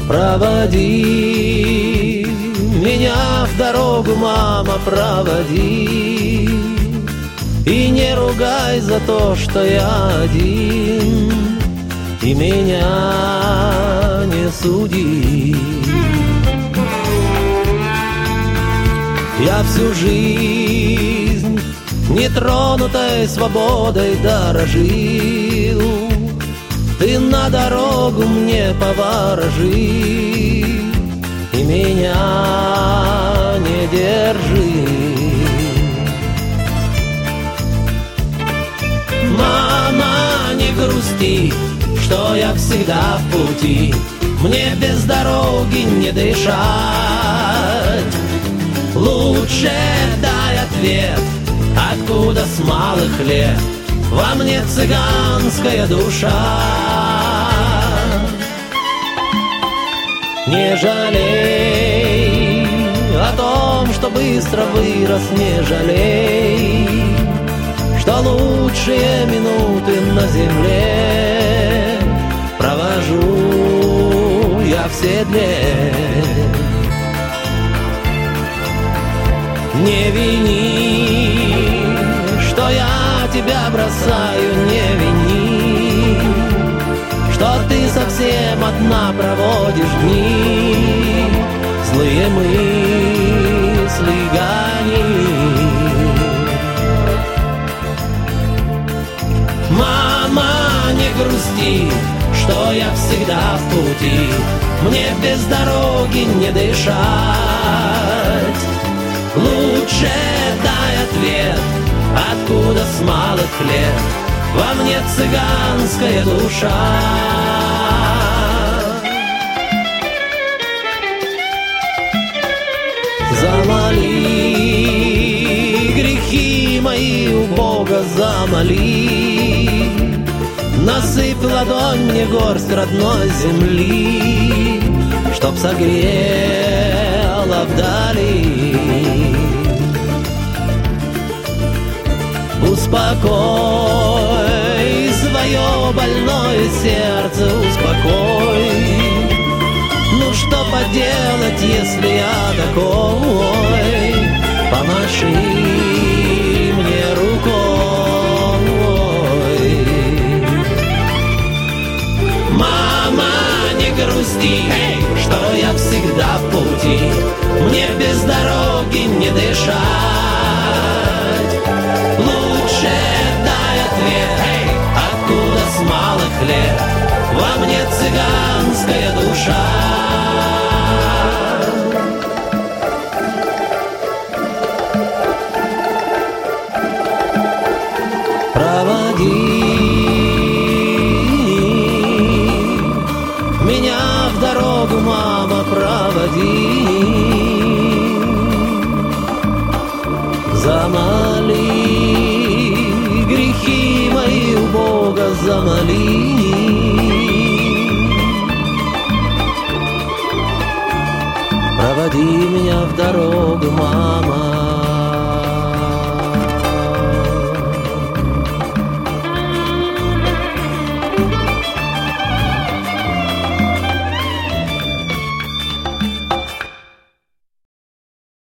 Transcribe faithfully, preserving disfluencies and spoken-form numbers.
Проводи меня в дорогу, мама, проводи. И не ругай за то, что я один, и меня не суди. Я всю жизнь нетронутой свободой дорожил. Ты на дорогу мне поворожи и меня не держи. Мама, не грусти, что я всегда в пути. Мне без дороги не дышать. Лучше дай ответ, откуда с малых лет во мне цыганская душа. Не жалей о том, что быстро вырос, не жалей, что лучшие минуты на земле провожу я в седле. Не вини, что я тебя бросаю, не вини, что ты совсем одна проводишь дни, злые мысли гони. Мама, не грусти, что я всегда в пути, мне без дороги не дышать. Лучше дай ответ, откуда с малых лет во мне цыганская душа. Замоли грехи мои у Бога, замоли. Насыпь ладонь мне горсть родной земли, чтоб согрела вдали. Успокой свое больное сердце, успокой. Ну что поделать, если я такой? Помаши мне рукой. Мама, не грусти, что я всегда в пути, мне без дороги не дышать. Лучше дай ответ, откуда с малых лет во мне цыганская душа. Проводи меня в дорогу, мама, проводи. Замоли грехи мои у Бога, замоли. Проводи меня в дорогу, мама.